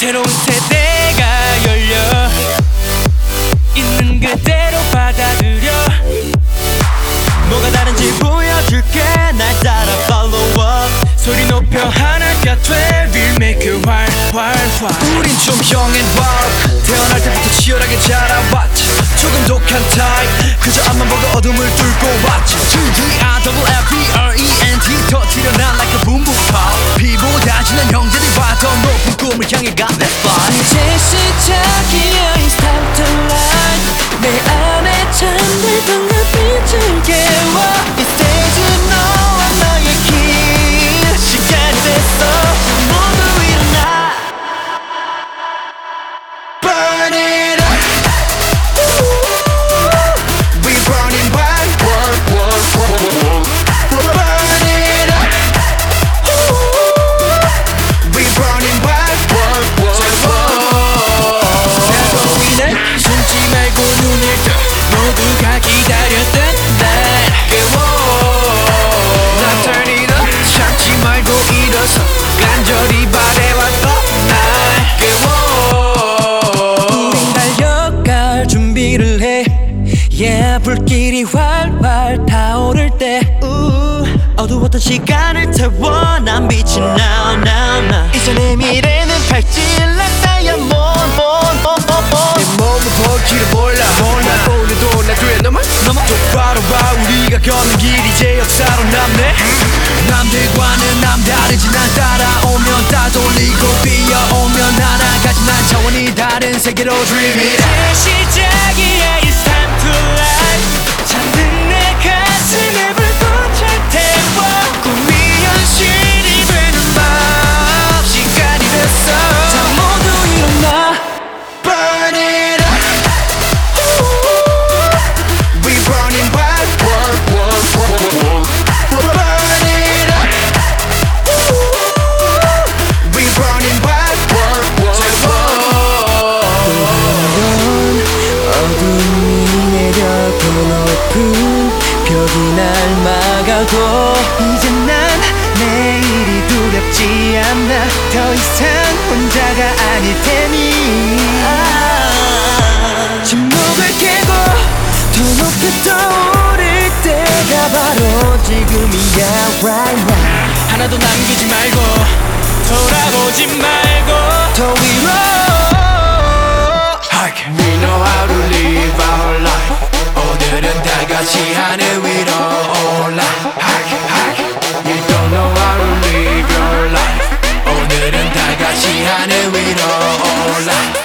새로운 세대가 열려 있는 그대로 받아들여 뭐가 다른지 보여줄게 날 따라 follow up 소리 높여 하나가 돼 We'll make you 활활활 우린 좀 young and wild 태어날 때부터 치열하게 자라왔지 조금 독한 타입 그저 앞만 보고 어둠을 뚫고 왔지 G-E-R-F-E-R-E-N-T 터뜨려 난 like a boom boom pop 피보다 진한 형제들과 더 높은 꿈을 향해 가 Let's fly 이제 시작이야 It's time to life 내 안에 잠들 빛을 깨워 이 스테이지 너와 나의 길 시간이 됐어 모두 일어나 Burn it up We burning bright Burn it up We burning bright 나도 이날 숨지 말고 눈을 떠 모두가 기다렸던 날 깨워 나 turn it up 참지 말고 일어서 간절히 바래왔던 날 깨워 우린 달려갈 준비를 해 Yeah 불길이 활활 타오를 때 어두웠던 시간을 태워 난 빛이 now now now 이제 내 미래는 밝질난 다이아몬드 내 몸을 볼 길을 몰라 오늘도 나 뒤에 넘어 똑바로 봐 우리가 걷는 길 이제 역사로 남네 남들과는 남다르지 난 따라오면 따돌리고 뛰어오면 하나같이 난 차원이 다른 세계로 dream it 이제 시작이야 It's time to life 잠든 내 가슴에 불꽃을 태워 꿈이 현실이 되는 밤 시간이 됐어 자 모두 일어나 Burn it up We burning bright Burn it up We burning bright 어둠이 내려 더 높은 벽이 날 막아도 이제 난 내일이 두렵지 않아 더 이상 혼자가 아닐 테니 침묵을 깨고 더 높이 떠오를 때가 바로 지금이야 right now 하나도 남기지 말고 돌아보지 말고 더 위로 We know how to live our life 오늘은 다 같이 하늘 위로 올라 You don't know how to live your life 오늘은 다 같이 하늘 위로 올라